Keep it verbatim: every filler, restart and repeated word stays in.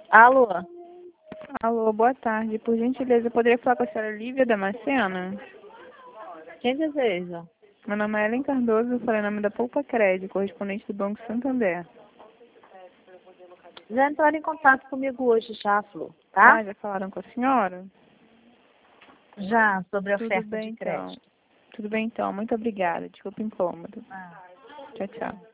Alô? Alô, boa tarde. Por gentileza, eu poderia falar com a senhora Lívia Damasceno? Quem deseja? Meu nome é Ellen Cardoso, eu falei em nome da Poupa Crédito, correspondente do Banco Santander. Já entraram em contato comigo hoje já, Flor, tá? Ah, já falaram com a senhora? Já, sobre a Tudo oferta bem, de então. crédito. Tudo bem, então. Muito obrigada. Desculpa o incômodo. Ah. Tchau, tchau.